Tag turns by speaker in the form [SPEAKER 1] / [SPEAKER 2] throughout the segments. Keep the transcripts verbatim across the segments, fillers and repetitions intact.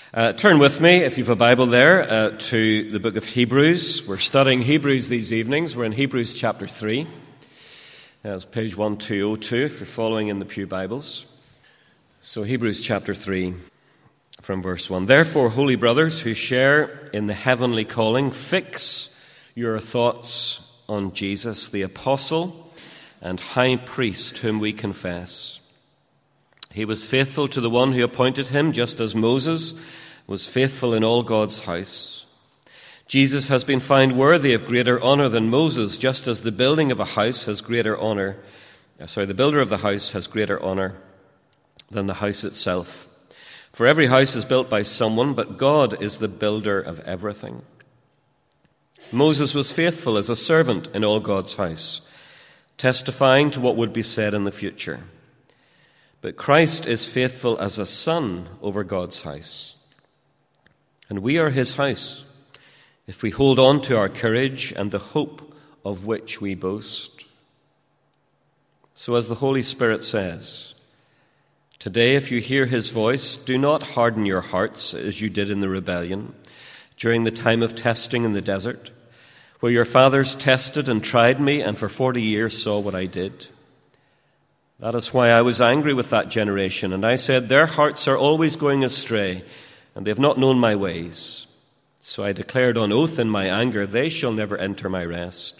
[SPEAKER 1] Uh, turn with me, if you have a Bible there, uh, to the book of Hebrews. We're studying Hebrews these evenings. We're in Hebrews chapter three. That's page twelve oh two if you're following in the Pew Bibles. So Hebrews chapter three from verse one. Therefore, holy brothers who share in the heavenly calling, fix your thoughts on Jesus, the apostle and high priest whom we confess. He was faithful to the one who appointed him, just as Moses was faithful in all God's house. Jesus has been found worthy of greater honor than Moses, just as the building of a house has greater honor. Sorry, the builder of the house has greater honor than the house itself. For every house is built by someone, but God is the builder of everything. Moses was faithful as a servant in all God's house, testifying to what would be said in the future. But Christ is faithful as a son over God's house. And we are his house, if we hold on to our courage and the hope of which we boast. So as the Holy Spirit says, today if you hear his voice, do not harden your hearts as you did in the rebellion, during the time of testing in the desert, where your fathers tested and tried me and for forty years saw what I did. That is why I was angry with that generation, and I said, their hearts are always going astray, and they have not known my ways. So I declared on oath in my anger, they shall never enter my rest.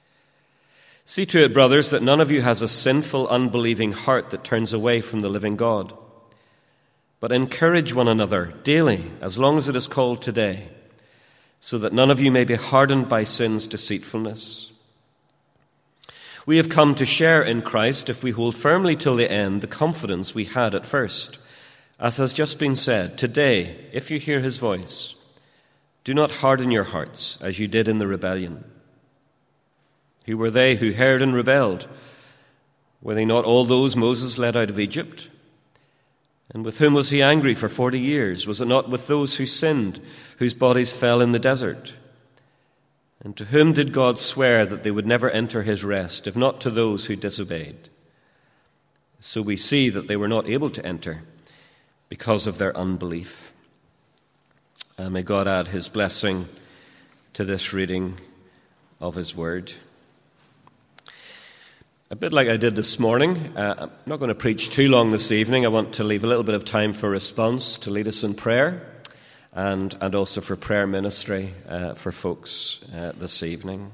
[SPEAKER 1] See to it, brothers, that none of you has a sinful, unbelieving heart that turns away from the living God. But encourage one another daily, as long as it is called today, so that none of you may be hardened by sin's deceitfulness. We have come to share in Christ if we hold firmly till the end the confidence we had at first. As has just been said, today, if you hear his voice, do not harden your hearts as you did in the rebellion. Who were they who heard and rebelled? Were they not all those Moses led out of Egypt? And with whom was he angry for forty years? Was it not with those who sinned, whose bodies fell in the desert? And to whom did God swear that they would never enter his rest, if not to those who disobeyed? So we see that they were not able to enter because of their unbelief. And may God add his blessing to this reading of his word. A bit like I did this morning, uh, I'm not going to preach too long this evening. I want to leave a little bit of time for response to lead us in prayer. And, and also for prayer ministry uh, for folks uh, this evening.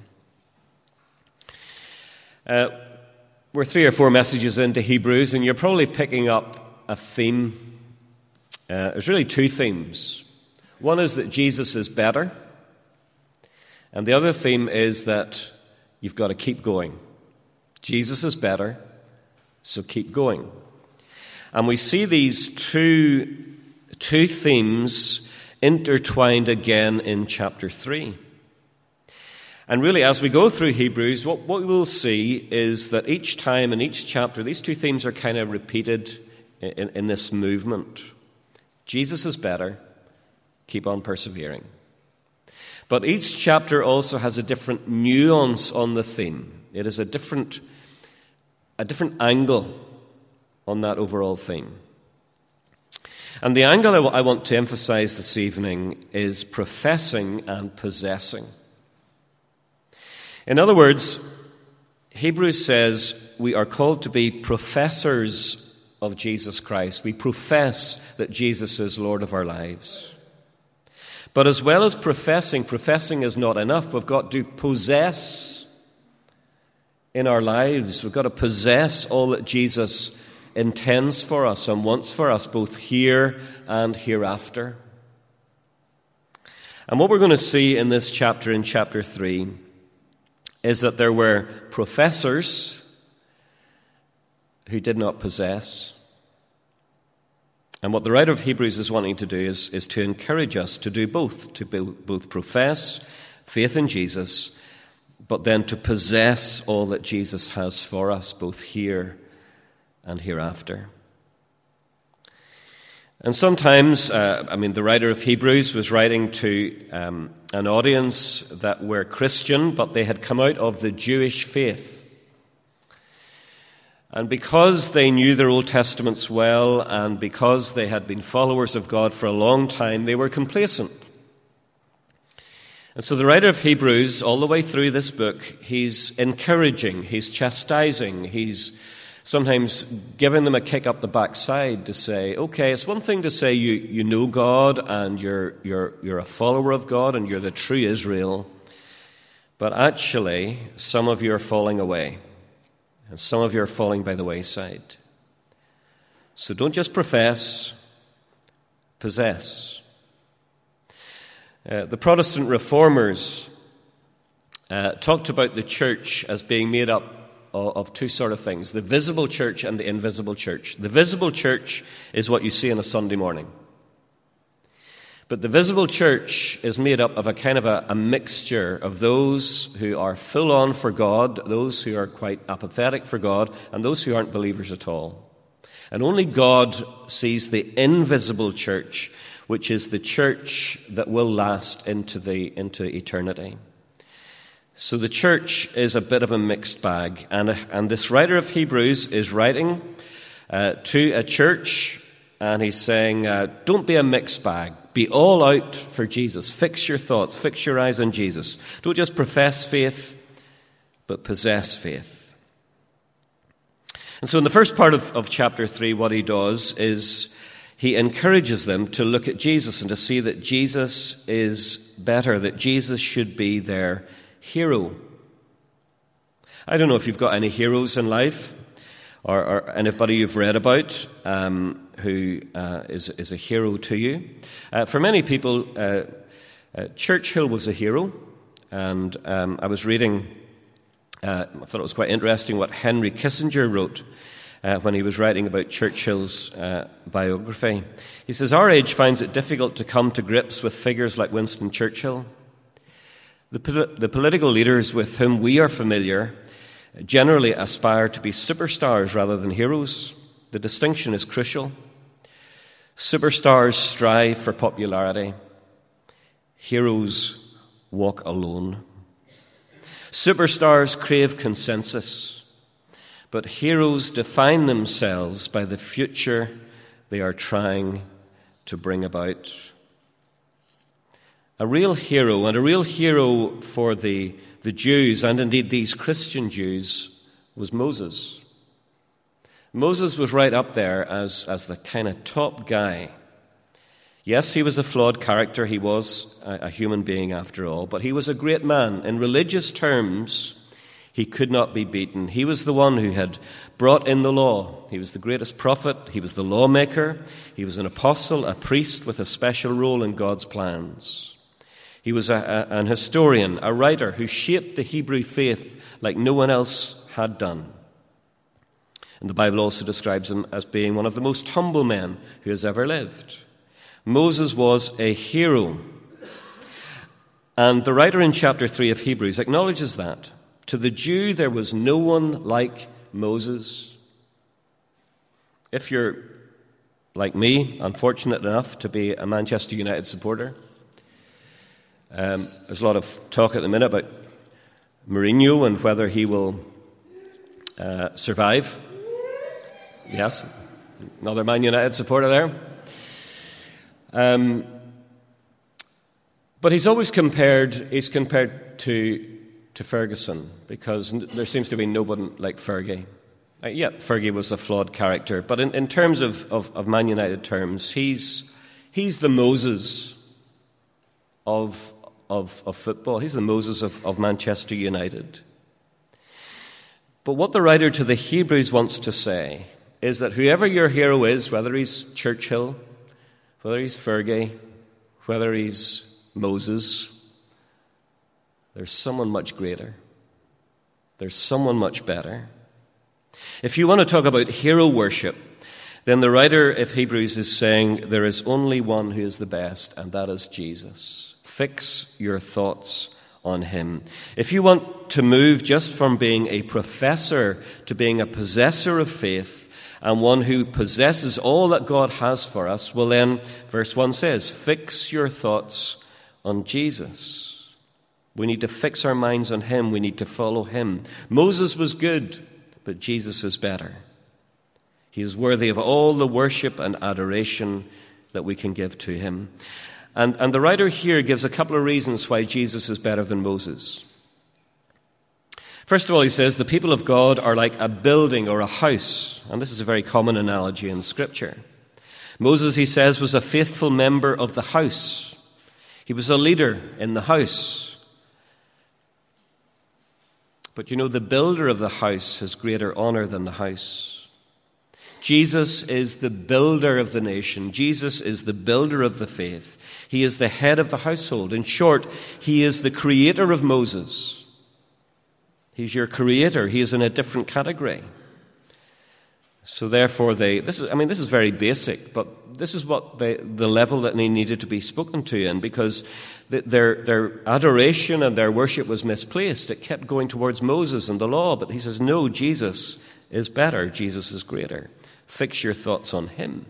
[SPEAKER 1] Uh, we're three or four messages into Hebrews, and you're probably picking up a theme. Uh, there's really two themes. One is that Jesus is better, and the other theme is that you've got to keep going. Jesus is better, so keep going. And we see these two, two themes intertwined again in chapter three. And really, as we go through Hebrews, what, what we will see is that each time in each chapter, these two themes are kind of repeated in, in this movement. Jesus is better, keep on persevering. But each chapter also has a different nuance on the theme. It is a different, a different angle on that overall theme. And the angle I want to emphasize this evening is professing and possessing. In other words, Hebrews says we are called to be professors of Jesus Christ. We profess that Jesus is Lord of our lives. But as well as professing, professing is not enough. We've got to possess in our lives. We've got to possess all that Jesus intends for us and wants for us, both here and hereafter. And what we're going to see in this chapter, in chapter three, is that there were professors who did not possess. And what the writer of Hebrews is wanting to do is, is to encourage us to do both, to both profess faith in Jesus, but then to possess all that Jesus has for us, both here and hereafter. And sometimes, uh, I mean, the writer of Hebrews was writing to um, an audience that were Christian, but they had come out of the Jewish faith. And because they knew their Old Testaments well, and because they had been followers of God for a long time, they were complacent. And so the writer of Hebrews, all the way through this book, he's encouraging, he's chastising, he's sometimes giving them a kick up the backside to say, okay, it's one thing to say you, you know God and you're, you're, you're a follower of God and you're the true Israel, but actually some of you are falling away and some of you are falling by the wayside. So don't just profess, possess. Uh, the Protestant reformers uh, talked about the church as being made up of, of two sort of things, the visible church and the invisible church. The visible church is what you see on a Sunday morning. But the visible church is made up of a kind of a, a mixture of those who are full on for God, those who are quite apathetic for God, and those who aren't believers at all. And only God sees the invisible church, which is the church that will last into the into eternity. So the church is a bit of a mixed bag, and and this writer of Hebrews is writing uh, to a church, and he's saying, uh, "Don't be a mixed bag. Be all out for Jesus. Fix your thoughts. Fix your eyes on Jesus. Don't just profess faith, but possess faith." And so, in the first part of, of chapter three, what he does is he encourages them to look at Jesus and to see that Jesus is better, that Jesus should be their hero. I don't know if you've got any heroes in life or, or anybody you've read about um, who uh, is, is a hero to you. Uh, for many people, uh, uh, Churchill was a hero, and um, I was reading, uh, I thought it was quite interesting what Henry Kissinger wrote Uh, when he was writing about Churchill's uh, biography. He says, "Our age finds it difficult to come to grips with figures like Winston Churchill. The, pol- the political leaders with whom we are familiar generally aspire to be superstars rather than heroes. The distinction is crucial. Superstars strive for popularity. Heroes walk alone. Superstars crave consensus. But heroes define themselves by the future they are trying to bring about." A real hero, and a real hero for the, the Jews, and indeed these Christian Jews, was Moses. Moses was right up there as, as the kind of top guy. Yes, he was a flawed character. He was a, a human being after all, but he was a great man. In religious terms, he could not be beaten. He was the one who had brought in the law. He was the greatest prophet. He was the lawmaker. He was an apostle, a priest with a special role in God's plans. He was a, a, an historian, a writer who shaped the Hebrew faith like no one else had done. And the Bible also describes him as being one of the most humble men who has ever lived. Moses was a hero. And the writer in chapter three of Hebrews acknowledges that. To the Jew, there was no one like Moses. If you're, like me, unfortunate enough to be a Manchester United supporter, um, there's a lot of talk at the minute about Mourinho and whether he will uh, survive. Yes, another Man United supporter there. Um, but he's always compared, he's compared to to Ferguson, because there seems to be no one like Fergie. Uh, yeah, Fergie was a flawed character, but in, in terms of, of, of Man United terms, he's he's the Moses of of, of football. He's the Moses of, of Manchester United. But what the writer to the Hebrews wants to say is that whoever your hero is, whether he's Churchill, whether he's Fergie, whether he's Moses, there's someone much greater. There's someone much better. If you want to talk about hero worship, then the writer of Hebrews is saying there is only one who is the best, and that is Jesus. Fix your thoughts on him. If you want to move just from being a professor to being a possessor of faith, and one who possesses all that God has for us, well then, verse one says, fix your thoughts on Jesus. We need to fix our minds on him. We need to follow him. Moses was good, but Jesus is better. He is worthy of all the worship and adoration that we can give to him. And, and the writer here gives a couple of reasons why Jesus is better than Moses. First of all, he says the people of God are like a building or a house. And this is a very common analogy in Scripture. Moses, he says, was a faithful member of the house. He was a leader in the house. But you know, the builder of the house has greater honor than the house. Jesus is the builder of the nation. Jesus is the builder of the faith. He is the head of the household. In short, he is the creator of Moses. He's your creator. He is in a different category. So therefore, they, this is, I mean, this is very basic, but this is what they, the level that they needed to be spoken to in, because their, their adoration and their worship was misplaced. It kept going towards Moses and the law, but he says, no, Jesus is better. Jesus is greater. Fix your thoughts on him.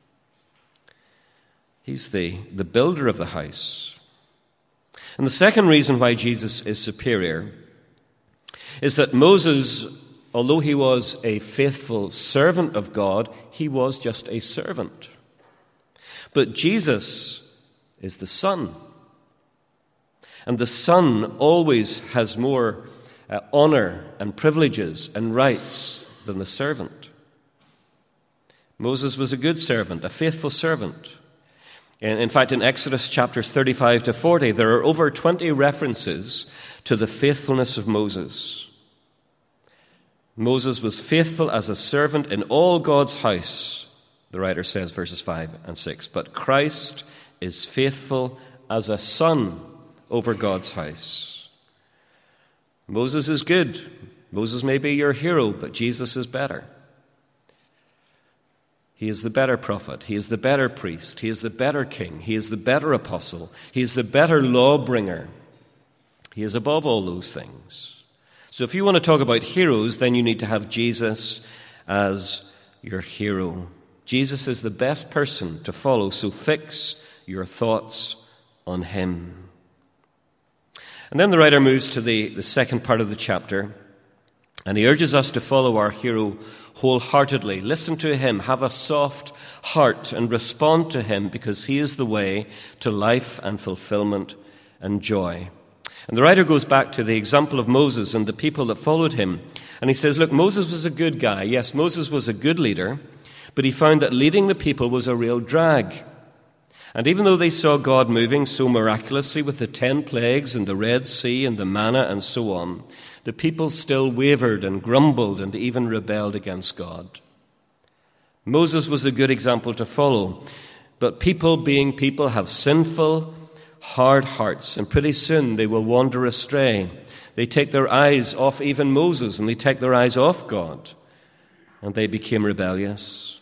[SPEAKER 1] He's the, the builder of the house. And the second reason why Jesus is superior is that Moses, although he was a faithful servant of God, he was just a servant. But Jesus is the Son. And the Son always has more uh, honor and privileges and rights than the servant. Moses was a good servant, a faithful servant. In fact, in Exodus chapters thirty-five to forty, there are over twenty references to the faithfulness of Moses. Moses was faithful as a servant in all God's house, the writer says, verses five and six. But Christ is faithful as a son over God's house. Moses is good. Moses may be your hero, but Jesus is better. He is the better prophet. He is the better priest. He is the better king. He is the better apostle. He is the better lawbringer. He is above all those things. So if you want to talk about heroes, then you need to have Jesus as your hero. Jesus is the best person to follow, so fix your thoughts on him. And then the writer moves to the, the second part of the chapter, and he urges us to follow our hero wholeheartedly. Listen to him, have a soft heart, and respond to him, because he is the way to life and fulfillment and joy. And the writer goes back to the example of Moses and the people that followed him. And he says, look, Moses was a good guy. Yes, Moses was a good leader, but he found that leading the people was a real drag. And even though they saw God moving so miraculously with the ten plagues and the Red Sea and the manna and so on, the people still wavered and grumbled and even rebelled against God. Moses was a good example to follow, but people being people have sinful, hard hearts, and pretty soon they will wander astray. They take their eyes off even Moses, and they take their eyes off God, and they became rebellious.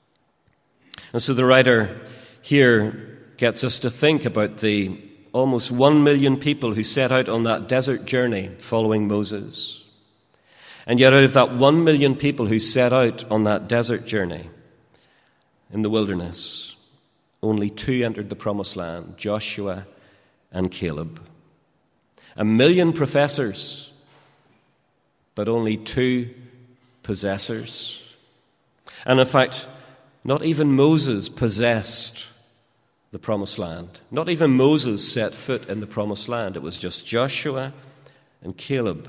[SPEAKER 1] And so the writer here gets us to think about the almost one million people who set out on that desert journey following Moses. And yet out of that one million people who set out on that desert journey in the wilderness, only two entered the promised land, Joshua and Caleb. A million professors, but only two possessors. And in fact, not even Moses possessed the promised land. Not even Moses set foot in the promised land. It was just Joshua and Caleb.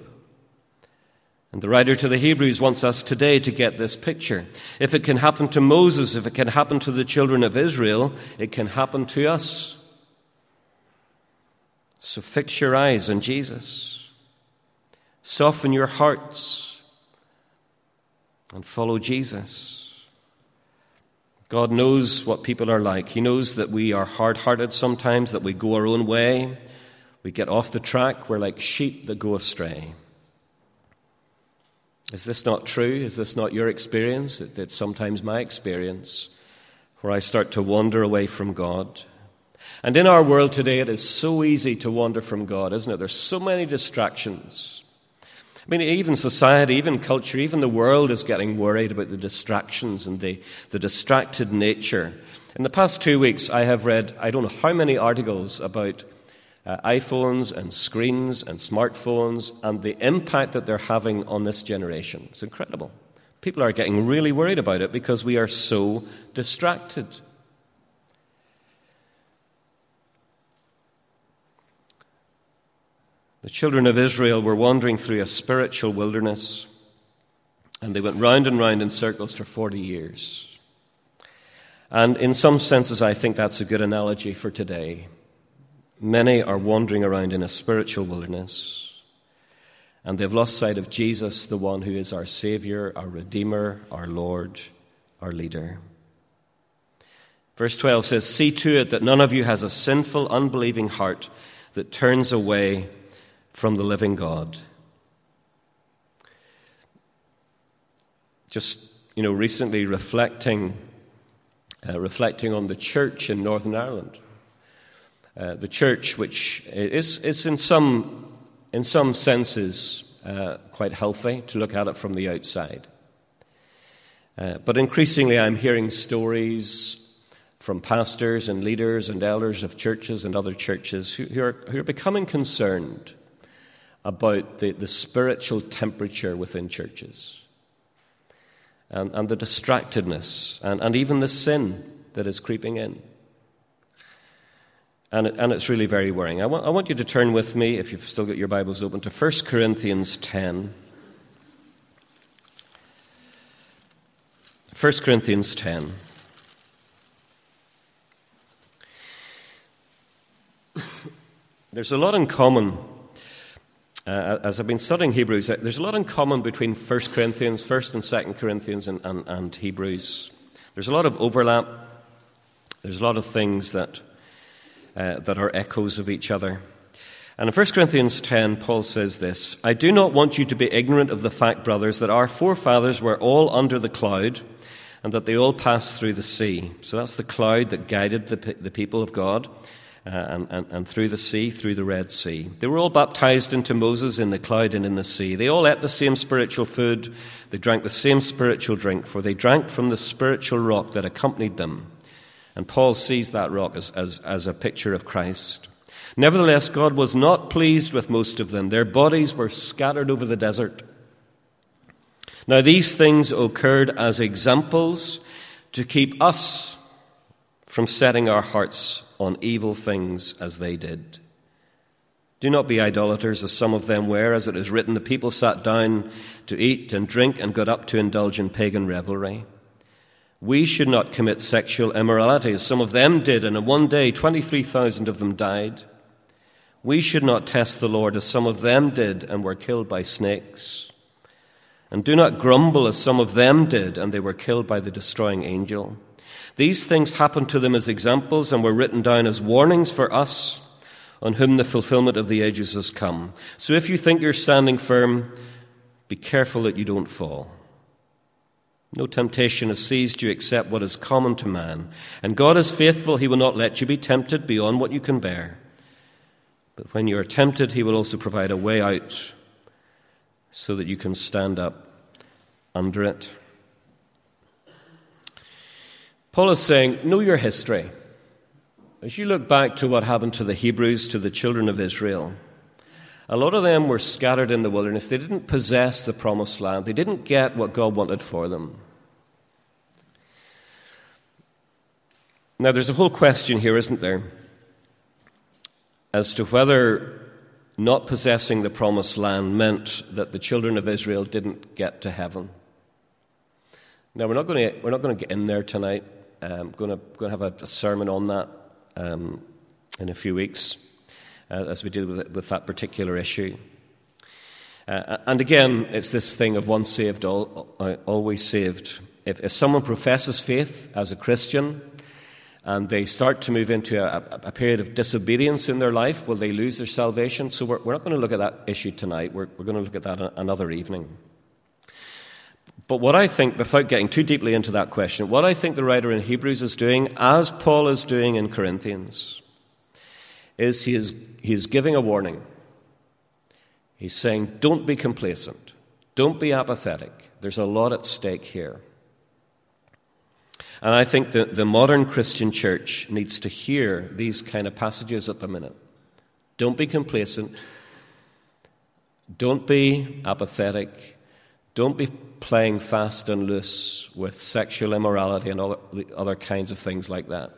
[SPEAKER 1] And the writer to the Hebrews wants us today to get this picture. If it can happen to Moses, if it can happen to the children of Israel, it can happen to us. So fix your eyes on Jesus. Soften your hearts and follow Jesus. God knows what people are like. He knows that we are hard-hearted sometimes, that we go our own way. We get off the track. We're like sheep that go astray. Is this not true? Is this not your experience? It's sometimes my experience, where I start to wander away from God. And in our world today, it is so easy to wander from God, isn't it? There's so many distractions. I mean, even society, even culture, even the world is getting worried about the distractions and the, the distracted nature. In the past two weeks, I have read, I don't know how many articles about uh, iPhones and screens and smartphones and the impact that they're having on this generation. It's incredible. People are getting really worried about it because we are so distracted. The children of Israel were wandering through a spiritual wilderness, and they went round and round in circles for forty years. And in some senses, I think that's a good analogy for today. Many are wandering around in a spiritual wilderness, and they've lost sight of Jesus, the one who is our Savior, our Redeemer, our Lord, our leader. Verse twelve says, "See to it that none of you has a sinful, unbelieving heart that turns away from the living God." Just, you know, recently reflecting uh, reflecting on the church in Northern Ireland. Uh, the church, which is, is in some in some senses uh, quite healthy to look at it from the outside. Uh, but increasingly I'm hearing stories from pastors and leaders and elders of churches and other churches who, who, are, who are becoming concerned about the, the spiritual temperature within churches and, and the distractedness and, and even the sin that is creeping in. And, it, and it's really very worrying. I want, I want you to turn with me, if you've still got your Bibles open, to First Corinthians ten. First Corinthians ten. There's a lot in common. Uh, as I've been studying Hebrews, there's a lot in common between First Corinthians, First and Second Corinthians, and, and, and Hebrews. There's a lot of overlap. There's a lot of things that uh, that are echoes of each other. And in First Corinthians ten, Paul says this, "I do not want you to be ignorant of the fact, brothers, that our forefathers were all under the cloud, and that they all passed through the sea." So that's the cloud that guided the, the people of God. Uh, and, and, and through the sea, through the Red Sea. They were all baptized into Moses in the cloud and in the sea. They all ate the same spiritual food. They drank the same spiritual drink, for they drank from the spiritual rock that accompanied them. And Paul sees that rock as, as, as a picture of Christ. "Nevertheless, God was not pleased with most of them. Their bodies were scattered over the desert. Now these things occurred as examples to keep us from setting our hearts on evil things as they did. Do not be idolaters, as some of them were, as it is written, the people sat down to eat and drink and got up to indulge in pagan revelry. We should not commit sexual immorality, as some of them did, and in one day twenty-three thousand of them died. We should not test the Lord, as some of them did, and were killed by snakes. And do not grumble, as some of them did, and they were killed by the destroying angel. These things happened to them as examples and were written down as warnings for us, on whom the fulfillment of the ages has come. So if you think you're standing firm, be careful that you don't fall. No temptation has seized you except what is common to man. And God is faithful. He will not let you be tempted beyond what you can bear. But when you are tempted, he will also provide a way out so that you can stand up under it." Paul is saying, know your history. As you look back to what happened to the Hebrews, to the children of Israel, a lot of them were scattered in the wilderness. They didn't possess the promised land. They didn't get what God wanted for them. Now, there's a whole question here, isn't there, as to whether not possessing the promised land meant that the children of Israel didn't get to heaven. Now, we're not going to, we're not going to get in there tonight. I'm going to, going to have a, a sermon on that um, in a few weeks uh, as we deal with, with that particular issue. Uh, and again, it's this thing of once saved, all, always saved. If, if someone professes faith as a Christian and they start to move into a, a period of disobedience in their life, will they lose their salvation? So we're, we're not going to look at that issue tonight. We're, we're going to look at that another evening. But what I think, without getting too deeply into that question, what I think the writer in Hebrews is doing, as Paul is doing in Corinthians, is he is, he is giving a warning. He's saying, don't be complacent. Don't be apathetic. There's a lot at stake here. And I think that the modern Christian church needs to hear these kind of passages at the minute. Don't be complacent. Don't be apathetic. Don't be playing fast and loose with sexual immorality and other, other kinds of things like that.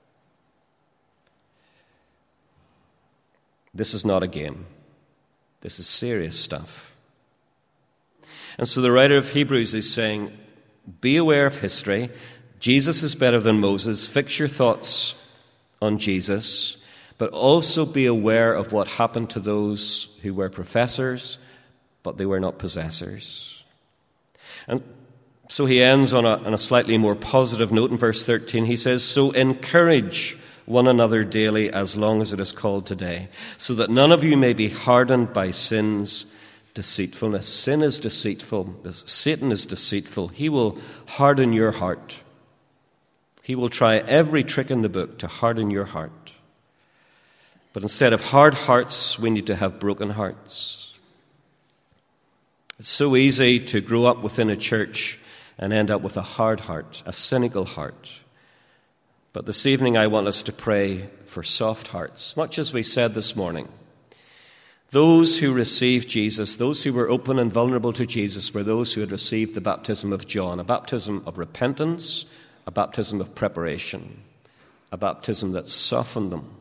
[SPEAKER 1] This is not a game. This is serious stuff. And so the writer of Hebrews is saying, be aware of history. Jesus is better than Moses. Fix your thoughts on Jesus, but also be aware of what happened to those who were professors, but they were not possessors. And so he ends on a, on a slightly more positive note in verse thirteen. He says, so encourage one another daily as long as it is called today, so that none of you may be hardened by sin's deceitfulness. Sin is deceitful. Satan is deceitful. He will harden your heart. He will try every trick in the book to harden your heart. But instead of hard hearts, we need to have broken hearts. It's so easy to grow up within a church and end up with a hard heart, a cynical heart. But this evening I want us to pray for soft hearts, much as we said this morning. Those who received Jesus, those who were open and vulnerable to Jesus, were those who had received the baptism of John, a baptism of repentance, a baptism of preparation, a baptism that softened them.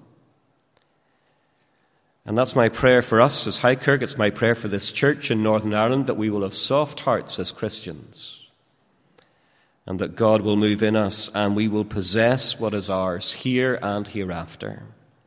[SPEAKER 1] And that's my prayer for us as Highkirk. It's my prayer for this church in Northern Ireland, that we will have soft hearts as Christians, and that God will move in us and we will possess what is ours here and hereafter.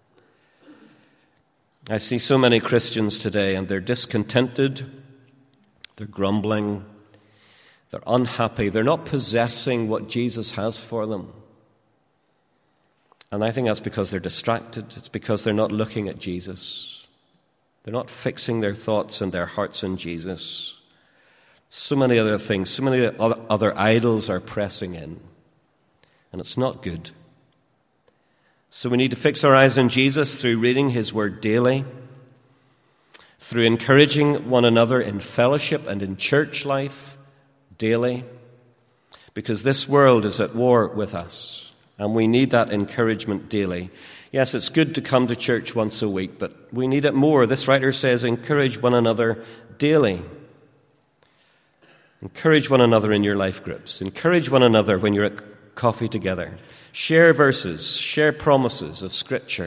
[SPEAKER 1] I see so many Christians today, and they're discontented, they're grumbling, they're unhappy, they're not possessing what Jesus has for them. And I think that's because they're distracted. It's because they're not looking at Jesus. They're not fixing their thoughts and their hearts on Jesus. So many other things, so many other idols are pressing in, and it's not good. So we need to fix our eyes on Jesus through reading his word daily, through encouraging one another in fellowship and in church life daily, because this world is at war with us, and we need that encouragement daily. Yes, it's good to come to church once a week, but we need it more. This writer says, encourage one another daily. Encourage one another in your life groups. Encourage one another when you're at coffee together. Share verses, share promises of Scripture.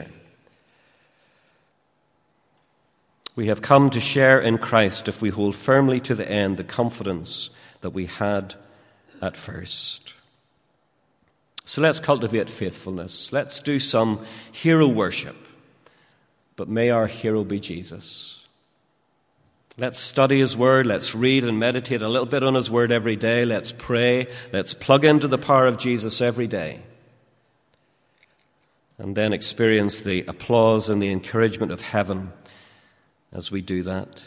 [SPEAKER 1] We have come to share in Christ if we hold firmly to the end the confidence that we had at first. So let's cultivate faithfulness. Let's do some hero worship. But may our hero be Jesus. Let's study his word. Let's read and meditate a little bit on his word every day. Let's pray. Let's plug into the power of Jesus every day. And then experience the applause and the encouragement of heaven as we do that.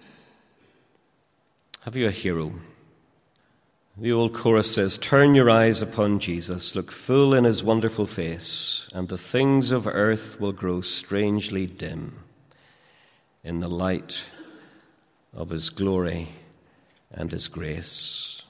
[SPEAKER 1] Have you a hero? The old chorus says, turn your eyes upon Jesus, look full in his wonderful face, and the things of earth will grow strangely dim in the light of his glory and his grace.